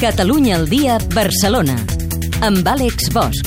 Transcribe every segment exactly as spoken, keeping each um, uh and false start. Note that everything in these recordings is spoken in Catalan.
Catalunya al dia, Barcelona, amb Àlex Bosch.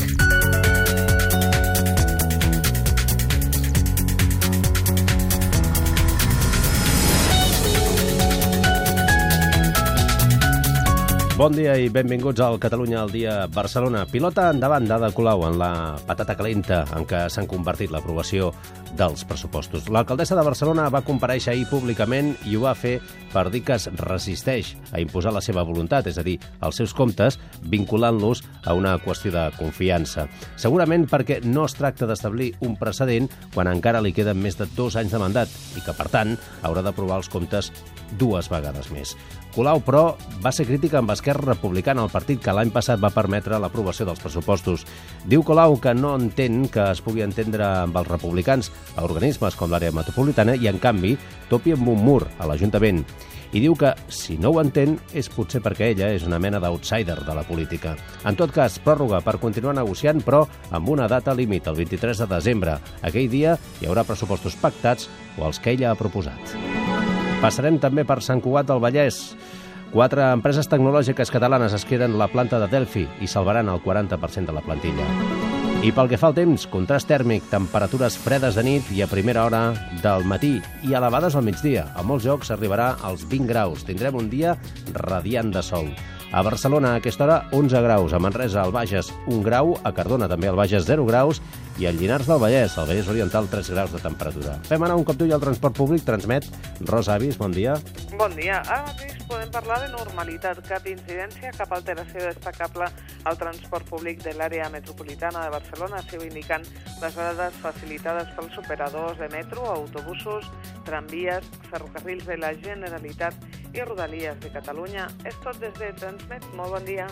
Bon dia i benvinguts al Catalunya al dia Barcelona. Pilota endavant d'Ada Colau en la patata calenta en què s'han convertit l'aprovació dels pressupostos. L'alcaldessa de Barcelona va comparèixer ahir públicament i ho va fer per dir que es resisteix a imposar la seva voluntat, és a dir, els seus comptes, vinculant-los a una qüestió de confiança. Segurament perquè no es tracta d'establir un precedent quan encara li queden més de dos anys de mandat i que, per tant, haurà d'aprovar els comptes dues vegades més. Colau, però, va ser crítica amb Esquerra Republicana, el partit que l'any passat va permetre l'aprovació dels pressupostos. Diu Colau que no entén que es pugui entendre amb els republicans a organismes com l'àrea metropolitana i, en canvi, topi amb un mur a l'Ajuntament. I diu que, si no ho entén, és potser perquè ella és una mena d'outsider de la política. En tot cas, pròrroga per continuar negociant, però amb una data límit, el vint-i-tres de desembre. Aquell dia hi haurà pressupostos pactats o els que ella ha proposat. Passarem també per Sant Cugat del Vallès. Quatre empreses tecnològiques catalanes es queden la planta de Delphi i salvaran el quaranta per cent de la plantilla. I pel que fa al temps, contrast tèrmic, temperatures fredes de nit i a primera hora del matí i elevades al migdia. A molts llocs arribarà als vint graus. Tindrem un dia radiant de sol. A Barcelona, a aquesta hora, onze graus. A Manresa, al Bages, un grau. A Cardona, també al Bages, zero graus. I a Llinars del Vallès, al Vallès Oriental, tres graus de temperatura. Fem anar un cop d'ull al transport públic. Transmet Rosa Avis, bon dia. Bon dia. Ara mateix podem parlar de normalitat. Cap incidència, cap alteració destacable al transport públic de l'àrea metropolitana de Barcelona. Esteu indicant les dades facilitades pels operadors de metro, autobusos, tramvies, ferrocarrils de la Generalitat i Rodalies de Catalunya. És tot des de Transmet. Molt bon dia.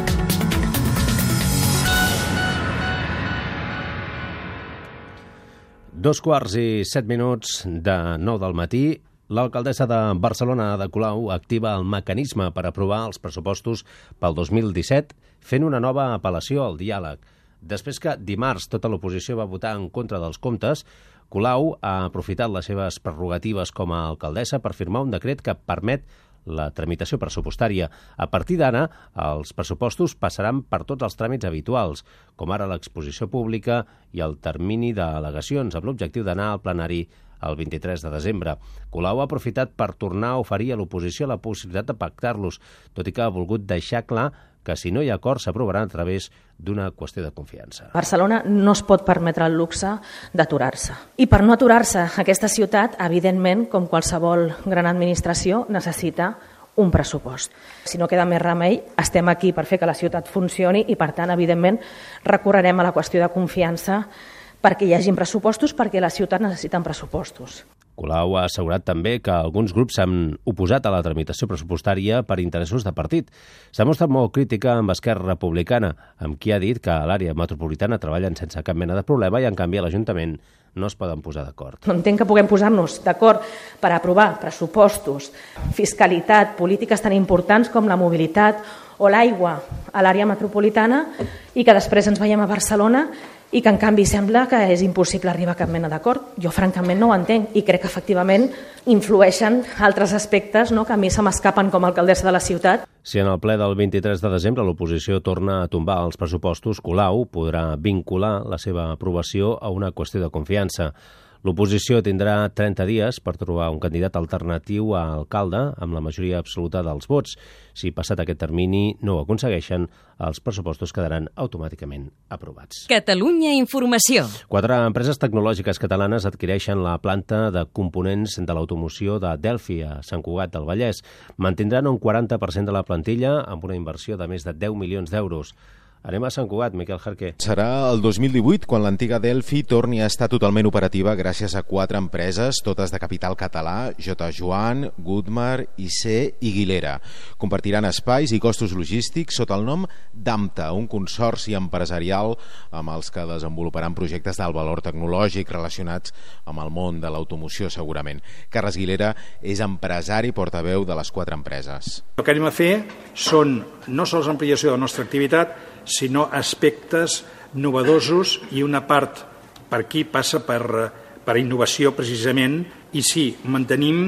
Dos quarts i set minuts de nou del matí. L'alcaldessa de Barcelona, Ada Colau, activa el mecanisme per aprovar els pressupostos pel dos mil disset, fent una nova apel·lació al diàleg. Després que dimarts tota l'oposició va votar en contra dels comptes, Colau ha aprofitat les seves prerrogatives com a alcaldessa per firmar un decret que permet la tramitació pressupostària. A partir d'ara, els pressupostos passaran per tots els tràmits habituals, com ara l'exposició pública i el termini d'al·legacions, amb l'objectiu d'anar al plenari el vint-i-tres de desembre. Colau ha aprofitat per tornar a oferir a l'oposició la possibilitat de pactar-los, tot i que ha volgut deixar clar que si no hi ha acord s'aprovarà a través d'una qüestió de confiança. Barcelona no es pot permetre el luxe d'aturar-se. I per no aturar-se, aquesta ciutat, evidentment, com qualsevol gran administració, necessita un pressupost. Si no queda més remei, estem aquí per fer que la ciutat funcioni i, per tant, evidentment, recorrerem a la qüestió de confiança perquè hi hagi pressupostos, perquè la ciutat necessita pressupostos. Colau ha assegurat també que alguns grups s'han oposat a la tramitació pressupostària per interessos de partit. S'ha mostrat molt crítica amb Esquerra Republicana, amb qui ha dit que a l'àrea metropolitana treballen sense cap mena de problema i, en canvi, a l'Ajuntament no es poden posar d'acord. No entenc que puguem posar-nos d'acord per aprovar pressupostos, fiscalitat, polítiques tan importants com la mobilitat o l'aigua a l'àrea metropolitana i que després ens veiem a Barcelona i que, en canvi, sembla que és impossible arribar a cap mena d'acord. Jo, francament, no ho entenc i crec que, efectivament, influeixen altres aspectes no, que a mi se m'escapen com a alcaldessa de la ciutat. Si en el ple del vint-i-tres de desembre l'oposició torna a tombar els pressupostos, Colau podrà vincular la seva aprovació a una qüestió de confiança. L'oposició tindrà trenta dies per trobar un candidat alternatiu a alcalde amb la majoria absoluta dels vots. Si passat aquest termini no ho aconsegueixen, els pressupostos quedaran automàticament aprovats. Catalunya Informació. Quatre empreses tecnològiques catalanes adquireixen la planta de components de l'automoció de Delphi a Sant Cugat del Vallès. Mantindran un quaranta per cent de la plantilla amb una inversió de més de deu milions d'euros. Anem a Sant Cugat, Miquel Jarquer. Serà el dos mil divuit quan l'antiga Delphi torni a estar totalment operativa gràcies a quatre empreses, totes de capital català, J. Joan, Goodmar, I C i Guilera. Compartiran espais i costos logístics sota el nom d'AMTA, un consorci empresarial amb els que desenvoluparan projectes d'alt valor tecnològic relacionats amb el món de l'automoció, segurament. Carles Guilera és empresari i portaveu de les quatre empreses. El que anem a fer són no sols ampliació de la nostra activitat, sinó aspectes novedosos i una part per aquí passa per, per innovació precisament i sí, mantenim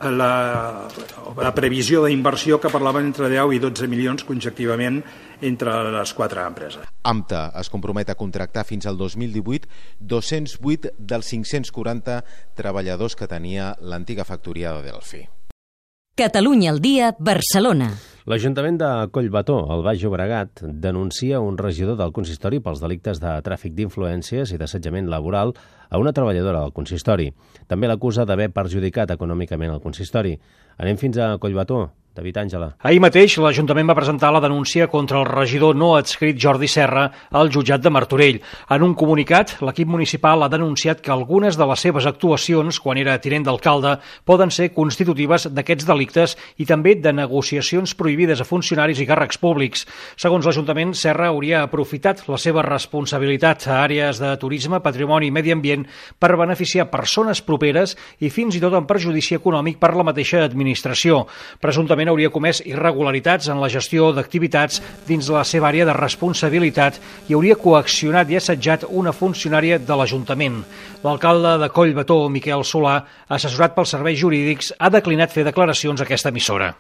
la, la previsió d'inversió que parlaven entre deu i dotze milions conjectivament entre les quatre empreses. AMTA es compromet a contractar fins al dos mil divuit dos-cents vuit dels cinc-cents quaranta treballadors que tenia l'antiga factoria de Delphi. Catalunya al dia, Barcelona. L'Ajuntament de Collbató, al Baix Llobregat, denuncia un regidor del consistori pels delictes de tràfic d'influències i d'assetjament laboral a una treballadora del consistori. També l'acusa d'haver perjudicat econòmicament el consistori. Anem fins a Collbató. David Àngela. Ahir mateix l'Ajuntament va presentar la denúncia contra el regidor no adscrit Jordi Serra al jutjat de Martorell. En un comunicat, l'equip municipal ha denunciat que algunes de les seves actuacions, quan era tinent d'alcalde, poden ser constitutives d'aquests delictes i també de negociacions prohibides a funcionaris i càrrecs públics. Segons l'Ajuntament, Serra hauria aprofitat la seva responsabilitat a àrees de turisme, patrimoni i medi ambient per beneficiar persones properes i fins i tot en perjudici econòmic per la mateixa administració. Presumptament hauria comès irregularitats en la gestió d'activitats dins la seva àrea de responsabilitat i hauria coaccionat i assetjat una funcionària de l'Ajuntament. L'alcalde de Collbató, Miquel Solà, assessorat pels serveis jurídics, ha declinat fer declaracions a aquesta emissora.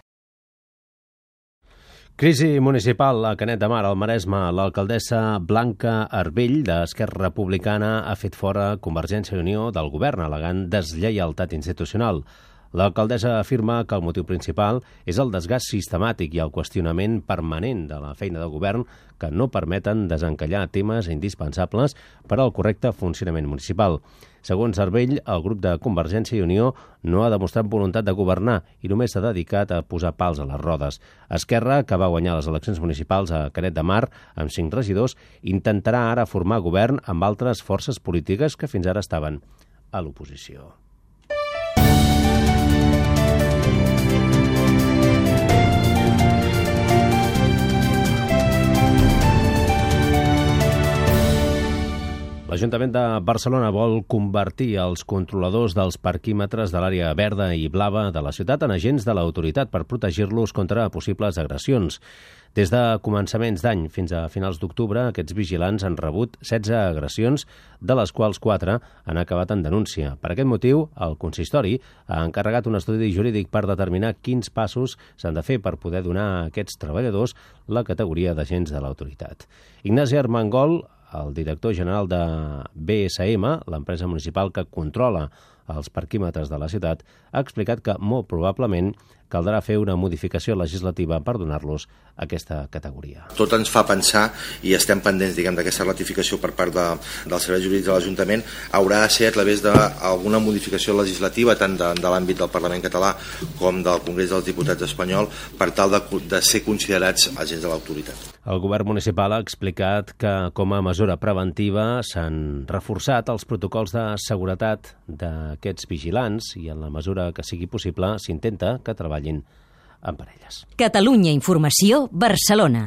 Crisi municipal a Canet de Mar, al Maresme. L'alcaldessa Blanca Arbell, d'Esquerra Republicana, ha fet fora Convergència i Unió del govern, al·legant deslleialtat institucional. L'alcaldessa afirma que el motiu principal és el desgast sistemàtic i el qüestionament permanent de la feina del govern que no permeten desencallar temes indispensables per al correcte funcionament municipal. Segons Arbell, el grup de Convergència i Unió no ha demostrat voluntat de governar i només s'ha dedicat a posar pals a les rodes. Esquerra, que va guanyar les eleccions municipals a Canet de Mar amb cinc regidors, intentarà ara formar govern amb altres forces polítiques que fins ara estaven a l'oposició. L'Ajuntament de Barcelona vol convertir els controladors dels parquímetres de l'àrea verda i blava de la ciutat en agents de l'autoritat per protegir-los contra possibles agressions. Des de començaments d'any fins a finals d'octubre, aquests vigilants han rebut setze agressions, de les quals quatre han acabat en denúncia. Per aquest motiu, el consistori ha encarregat un estudi jurídic per determinar quins passos s'han de fer per poder donar a aquests treballadors la categoria d'agents de l'autoritat. Ignasi Armengol, el director general de B S M, l'empresa municipal que controla els parquímetres de la ciutat, ha explicat que molt probablement caldrà fer una modificació legislativa per donar-los aquesta categoria. Tot ens fa pensar, i estem pendents diguem d'aquesta ratificació per part de, dels serveis jurídics de l'Ajuntament, haurà de ser a través d'alguna modificació legislativa tant de, de l'àmbit del Parlament català com del Congrés dels Diputats espanyol per tal de, de ser considerats agents de l'autoritat. El govern municipal ha explicat que com a mesura preventiva s'han reforçat els protocols de seguretat d'aquests vigilants i en la mesura que sigui possible s'intenta que treballin en parelles. Catalunya Informació, Barcelona.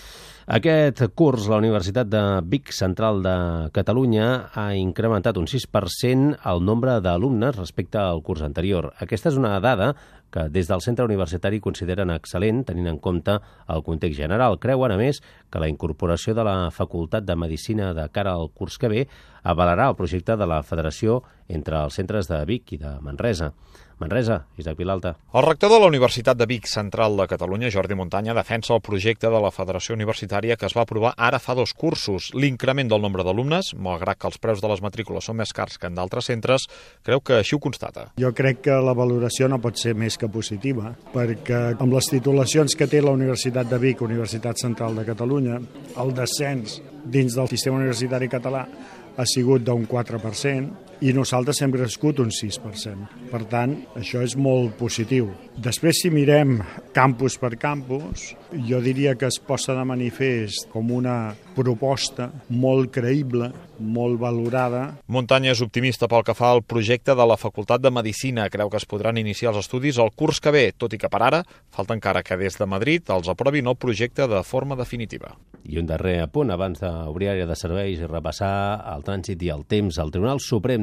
Aquest curs, la Universitat de Vic Central de Catalunya ha incrementat un sis per cent el nombre d'alumnes respecte al curs anterior. Aquesta és una dada que des del centre universitari consideren excel·lent, tenint en compte el context general. Creuen, a més, que la incorporació de la Facultat de Medicina de cara al curs que ve avalarà el projecte de la federació entre els centres de Vic i de Manresa. Manresa, Isaac Vilalta. El rector de la Universitat de Vic Central de Catalunya, Jordi Muntanya, defensa el projecte de la Federació Universitària que es va aprovar ara fa dos cursos. L'increment del nombre d'alumnes, malgrat que els preus de les matrícules són més cars que en d'altres centres, creu que així ho constata. Jo crec que la valoració no pot ser més que positiva, perquè amb les titulacions que té la Universitat de Vic, Universitat Central de Catalunya, el descens dins del sistema universitari català ha sigut d'un quatre per cent i nosaltres hem crescut un sis per cent. Per tant, això és molt positiu. Després, si mirem campus per campus, jo diria que es posa de manifest com una proposta molt creïble, molt valorada. Muntanya és optimista pel que fa al projecte de la Facultat de Medicina. Creu que es podran iniciar els estudis el curs que ve, tot i que per ara falta encara que des de Madrid els aprovin el projecte de forma definitiva. I un darrer apunt abans d'obrir àrea de serveis i repassar el trànsit i el temps. El Tribunal Suprem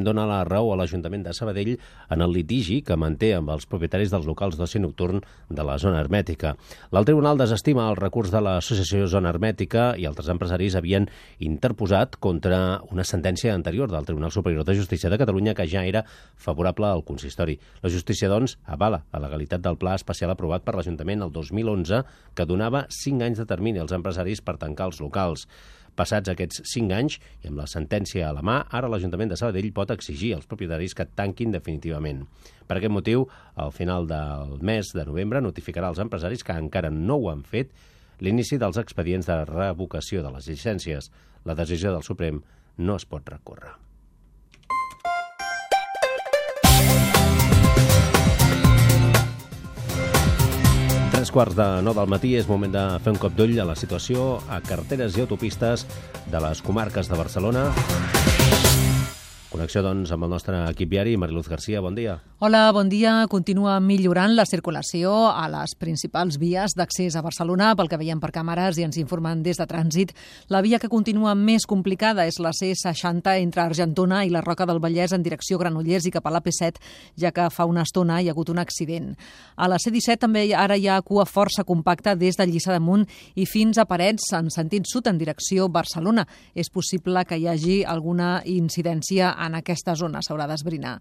Suprem dona la raó a l'Ajuntament de Sabadell en el litigi que manté amb els propietaris dels locals d'oci nocturn de la zona hermètica. El tribunal desestima el recurs de l'associació Zona Hermètica i altres empresaris havien interposat contra una sentència anterior del Tribunal Superior de Justícia de Catalunya que ja era favorable al consistori. La justícia, doncs, avala la legalitat del pla especial aprovat per l'Ajuntament el dos mil onze que donava cinc anys de termini als empresaris per tancar els locals. Passats aquests cinc anys, i amb la sentència a la mà, ara l'Ajuntament de Sabadell pot exigir als propietaris que tanquin definitivament. Per aquest motiu, al final del mes de novembre notificarà als empresaris que encara no ho han fet l'inici dels expedients de revocació de les llicències. La decisió del Suprem no es pot recórrer. Tres quarts de nou del matí és moment de fer un cop d'ull a la situació a carreteres i autopistes de les comarques de Barcelona. Connexió, doncs, amb el nostre equip viari. Mariluz Garcia, bon dia. Hola, bon dia. Continua millorant la circulació a les principals vies d'accés a Barcelona, pel que veiem per càmeres i ens informen des de trànsit. La via que continua més complicada és la C seixanta entre Argentona i la Roca del Vallès en direcció Granollers i cap a l'A P set, ja que fa una estona hi ha hagut un accident. A la C disset també ara hi ha cua força compacta des de Lliçà d'Amunt i fins a Parets en sentit sud en direcció Barcelona. És possible que hi hagi alguna incidència en aquesta zona, s'haurà d'esbrinar.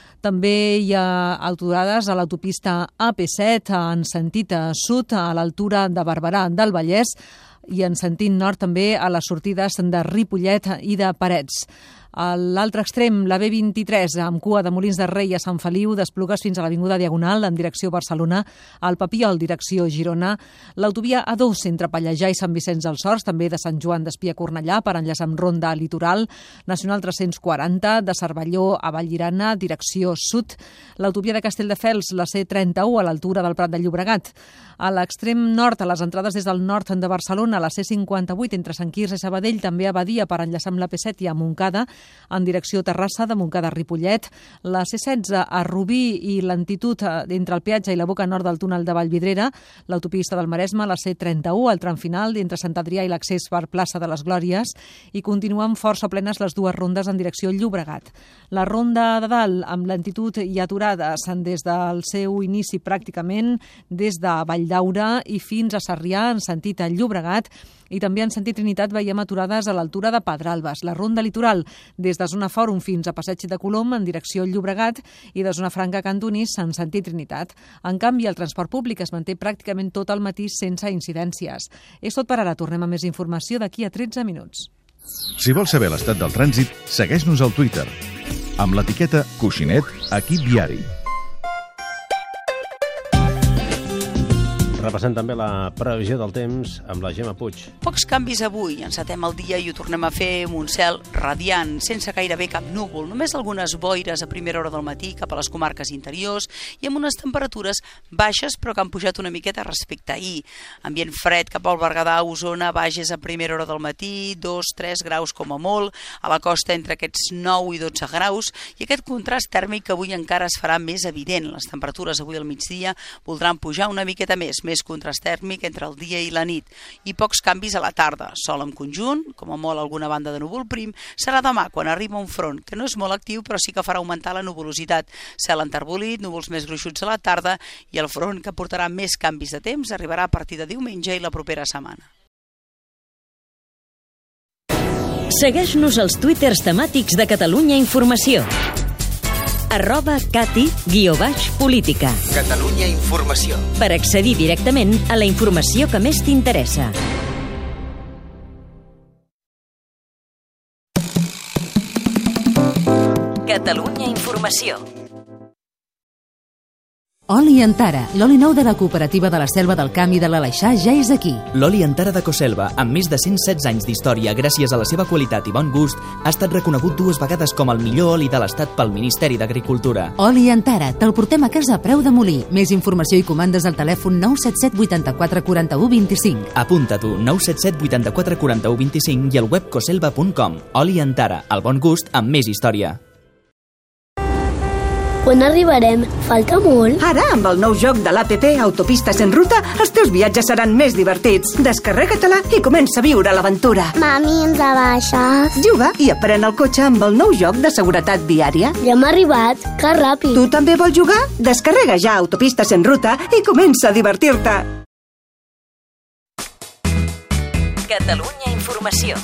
També hi ha aturades a l'autopista A P set en sentit sud a l'altura de Barberà del Vallès i en sentit nord també a les sortides de Ripollet i de Parets. A l'altre extrem, la B vint-i-tres, amb cua de Molins de Rei a Sant Feliu, d'Esplugues fins a l'Avinguda Diagonal, en direcció Barcelona, al Papiol, direcció Girona, l'autovia A dos entre Pallejà i Sant Vicenç dels Horts, també de Sant Joan d'Espí a Cornellà, per enllaçar amb Ronda Litoral, Nacional tres-cents quaranta, de Cervelló a Vallirana, direcció sud, l'autovia de Castelldefels, la C trenta-u, a l'altura del Prat de Llobregat. A l'extrem nord, a les entrades des del nord de Barcelona, la C cinquanta-vuit entre Sant Quirze i Sabadell, també a Badia per enllaçar amb l'A P set i a Montcada, en direcció Terrassa, de Montcada a Ripollet, la C setze a Rubí i lentitud entre el peatge i la boca nord del túnel de Vallvidrera, l'autopista del Maresme, la C trenta-u, el tram final entre Sant Adrià i l'accés per plaça de les Glòries, i continuen força plenes les dues rondes en direcció Llobregat. La ronda de dalt, amb lentitud i aturades des del seu inici pràcticament des de Valldaura i fins a Sarrià en sentit a Llobregat, i també en sentit Trinitat veiem aturades a l'altura de Pedralbes. La ronda litoral des de Zona Fòrum fins a Passeig de Colom en direcció Llobregat i de Zona Franca a Cantonís en sentit Trinitat. En canvi, el transport públic es manté pràcticament tot el matí sense incidències. És tot per ara. Tornem a més informació d'aquí a tretze minuts. Si vols saber l'estat del trànsit, segueix-nos al Twitter amb l'etiqueta Coixinet Equip Viari. Repassem també la previsió del temps amb la Gemma Puig. Pocs canvis avui. Encetem el dia i ho tornem a fer amb un cel radiant, sense gairebé cap núvol. Només algunes boires a primera hora del matí cap a les comarques interiors i amb unes temperatures baixes però que han pujat una miqueta respecte a ahir. Ambient fred cap al Berguedà, Osona, baixes a primera hora del matí, dos a tres graus com a molt, a la costa entre aquests nou i dotze graus, i aquest contrast tèrmic avui encara es farà més evident. Les temperatures avui al migdia voldran pujar una miqueta més, més contrast tèrmic entre el dia i la nit i pocs canvis a la tarda. Sol en conjunt, com a molt alguna banda de núvol prim, serà demà quan arriba un front que no és molt actiu però sí que farà augmentar la nuvolositat. Cel enterbolit, núvols més gruixuts a la tarda i el front que portarà més canvis de temps arribarà a partir de diumenge i la propera setmana. Segueix-nos als twitters temàtics de Catalunya Informació. arroba Cati guió baix política. Catalunya Informació. Per accedir directament a la informació que més t'interessa. Catalunya Informació. Oli Antara, l'oli nou de la cooperativa de la Selva del Camp i de l'Aleixar ja és aquí. L'oli Antara de Coselva, amb més de cent setze anys d'història, gràcies a la seva qualitat i bon gust, ha estat reconegut dues vegades com el millor oli de l'Estat pel Ministeri d'Agricultura. Oli Antara, te'l portem a casa a preu de molí. Més informació i comandes al telèfon nou set set vuitanta-quatre quaranta-u vint-i-cinc. Apunta-t'ho, nou set set vuitanta-quatre quaranta-u vint-i-cinc i al web coselva punt com. Oli Antara, el bon gust amb més història. Quan arribarem? Falta molt. Ara, amb el nou joc de l'A P P Autopistes en Ruta, els teus viatges seran més divertits. Descarrega-te-la i comença a viure l'aventura. Mami, ens abaixes? Juga i aprèn el cotxe amb el nou joc de seguretat viària. Ja hem arribat. Que ràpid. Tu també vols jugar? Descarrega ja Autopistes en Ruta i comença a divertir-te. Catalunya Informació.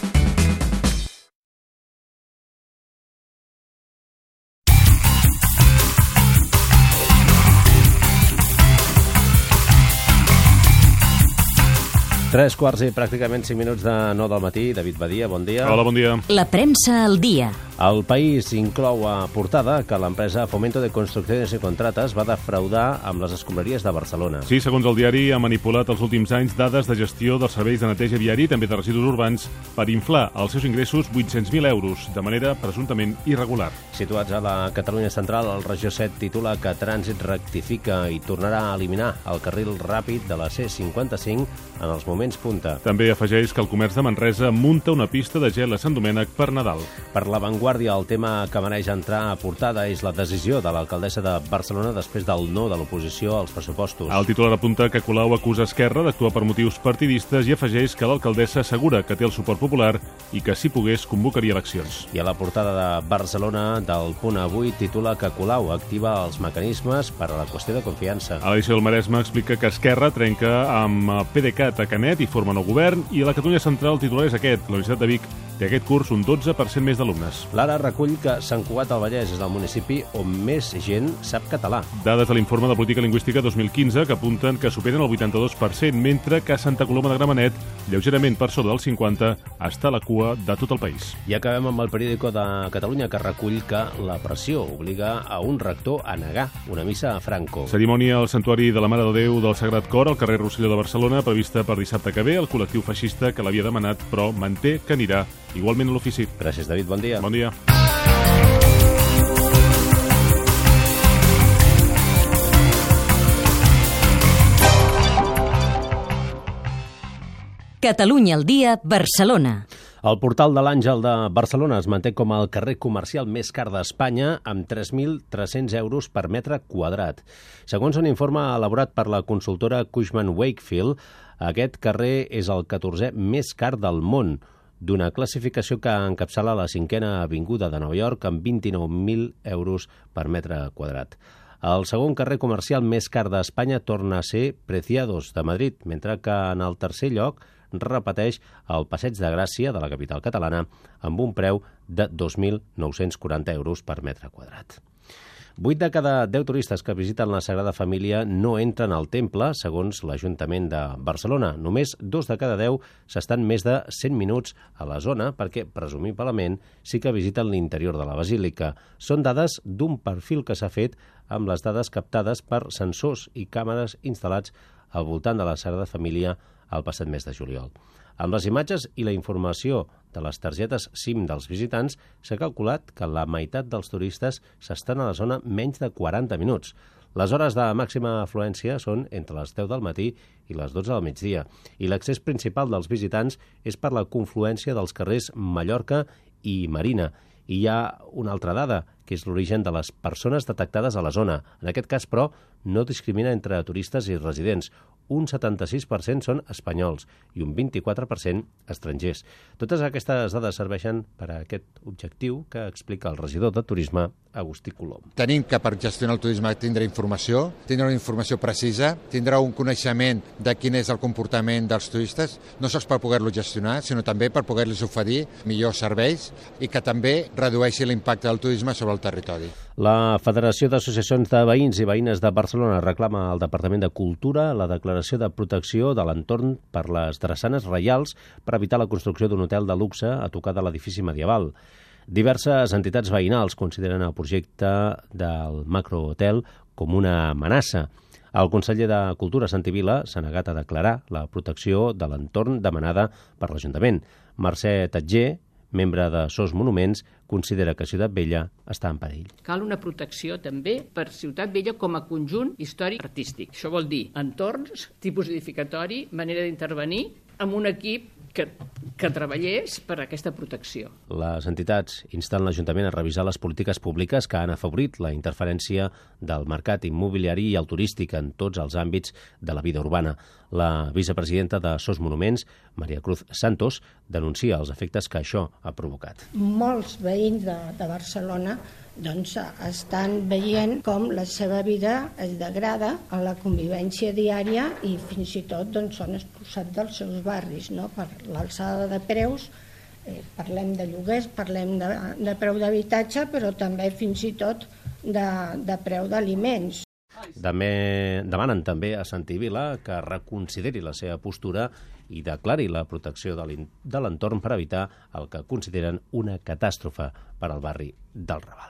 Tres quarts i pràcticament cinc minuts de nou del matí. David Badia, bon dia. Hola, bon dia. La premsa al dia. El País inclou a portada que l'empresa Fomento de Construcciones y Contratas va defraudar amb les escombraries de Barcelona. Sí, segons el diari, ha manipulat els últims anys dades de gestió dels serveis de neteja viari, també de residus urbans, per inflar els seus ingressos vuit-cents mil euros, de manera presumptament irregular. Situats a la Catalunya central, el Regió set titula que Trànsit rectifica i tornarà a eliminar el carril ràpid de la C cinquanta-cinc en els moments punta. També afegeix que el comerç de Manresa munta una pista de gel a Sant Domènec per Nadal. Per La Vanguardia, el tema que mereix entrar a portada és la decisió de l'alcaldessa de Barcelona després del no de l'oposició als pressupostos. El titular apunta que Colau acusa Esquerra d'actuar per motius partidistes i afegeix que l'alcaldessa assegura que té el suport popular i que, si pogués, convocaria eleccions. I a la portada de Barcelona, del Punt Avui, titula que Colau activa els mecanismes per a la qüestió de confiança. A l'edició del Maresme explica que Esquerra trenca amb PDeCAT a Canet i forma nou govern, i a la Catalunya central el titular és aquest. La Universitat de Vic té aquest curs un dotze per cent més d'alumnes. L'Ara recull que Sant Cugat del Vallès és el municipi on més gent sap català. Dades de l'informe de política lingüística dos mil quinze que apunten que superen el vuitanta-dos per cent, mentre que Santa Coloma de Gramenet, lleugerament per sobre del cinquanta, està a la cua de tot el país. I acabem amb el periòdico de Catalunya, que recull que la pressió obliga a un rector a negar una missa a Franco. Cerimònia al Santuari de la Mare de Déu del Sagrat Cor al carrer Rosselló de Barcelona, prevista per dissabte que ve. El col·lectiu feixista que l'havia demanat, però manté que anirà igualment a l'ofici. Gràcies, David. Bon dia. Bon dia. Catalunya al dia, Barcelona. El portal de l'Àngel de Barcelona es manté com el carrer comercial més car d'Espanya, amb tres mil tres-cents euros per metre quadrat. Segons un informe elaborat per la consultora Cushman Wakefield, aquest carrer és el catorzè més car del món, d'una classificació que encapçala la cinquena avinguda de Nova York amb vint-i-nou mil euros per metre quadrat. El segon carrer comercial més car d'Espanya torna a ser Preciados de Madrid, mentre que en el tercer lloc repeteix el Passeig de Gràcia de la capital catalana amb un preu de dos mil nou-cents quaranta euros per metre quadrat. Vuit de cada deu turistes que visiten la Sagrada Família no entren al temple, segons l'Ajuntament de Barcelona. Només dos de cada deu s'estan més de cent minuts a la zona perquè, presumiblement, sí que visiten l'interior de la basílica. Són dades d'un perfil que s'ha fet amb les dades captades per sensors i càmeres instal·lats al voltant de la Sagrada Família el passat mes de juliol. Amb les imatges i la informació de les targetes SIM dels visitants, s'ha calculat que la meitat dels turistes s'estan a la zona menys de quaranta minuts. Les hores de màxima afluència són entre les deu del matí i les dotze del migdia, i l'accés principal dels visitants és per la confluència dels carrers Mallorca i Marina. I hi ha una altra dada, que és l'origen de les persones detectades a la zona. En aquest cas, però, no discrimina entre turistes i residents. Un setanta-sis per cent són espanyols i un vint-i-quatre per cent estrangers. Totes aquestes dades serveixen per a aquest objectiu que explica el regidor de Turisme, Agustí Colom. Tenim que per gestionar el turisme tindrà informació, tindrà una informació precisa, tindrà un coneixement de quin és el comportament dels turistes, no sols per poder-lo gestionar, sinó també per poder-los oferir millors serveis i que també redueixi l'impacte del turisme sobre el territori. La Federació d'Associacions de Veïns i Veïnes de Barcelona reclama al Departament de Cultura la declaració de protecció de l'entorn per les drassanes reials per evitar la construcció d'un hotel de luxe a tocar de l'edifici medieval. Diverses entitats veïnals consideren el projecte del macrohotel com una amenaça. El conseller de Cultura, Santi Vila, s'ha negat a declarar la protecció de l'entorn demanada per l'Ajuntament. Mercè Tatger, membre de Sos Monuments, considera que Ciutat Vella està en perill. Cal una protecció també per Ciutat Vella com a conjunt històric artístic. Això vol dir entorns, tipus edificatori, manera d'intervenir, amb un equip que, que treballés per aquesta protecció. Les entitats insten l'Ajuntament a revisar les polítiques públiques que han afavorit la interferència del mercat immobiliari i el turístic en tots els àmbits de la vida urbana. La vicepresidenta de Sos Monuments, Maria Cruz Santos, denuncia els efectes que això ha provocat. Molts veïns de, de Barcelona doncs, estan veient com la seva vida es degrada a la convivència diària i fins i tot doncs, són expulsats dels seus barris, no? Per l'alçada de preus, eh, parlem de lloguers, parlem de, de preu d'habitatge, però també fins i tot de, de preu d'aliments. També demanen també a Santi Vila que reconsideri la seva postura i declari la protecció de l'entorn per evitar el que consideren una catàstrofe per al barri del Raval.